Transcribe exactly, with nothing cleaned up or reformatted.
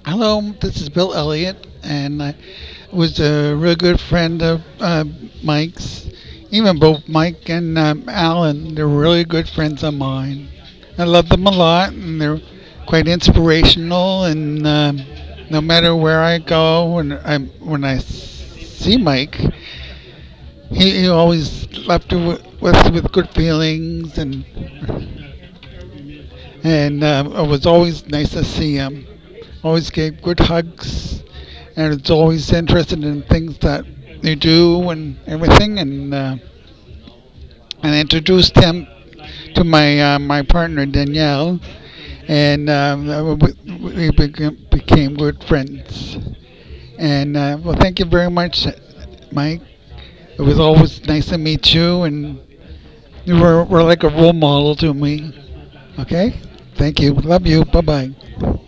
Hello, this is Bill Elliott, and I was a real good friend of uh, Mike's. Even both Mike and um, Alan, they're really good friends of mine. I love them a lot, and they're quite inspirational. And um, no matter where I go, when I when I see Mike, he, he always left with with with good feelings, and and um, it was always nice to see him. Always gave good hugs, and it's always interested in things that they do and everything. And uh, and I introduced him to my uh, my partner Danielle, and um, we, we became, became good friends. And uh, well, thank you very much, Mike. It was always nice to meet you, and you were, were like a role model to me. Okay, thank you. Love you. Bye bye.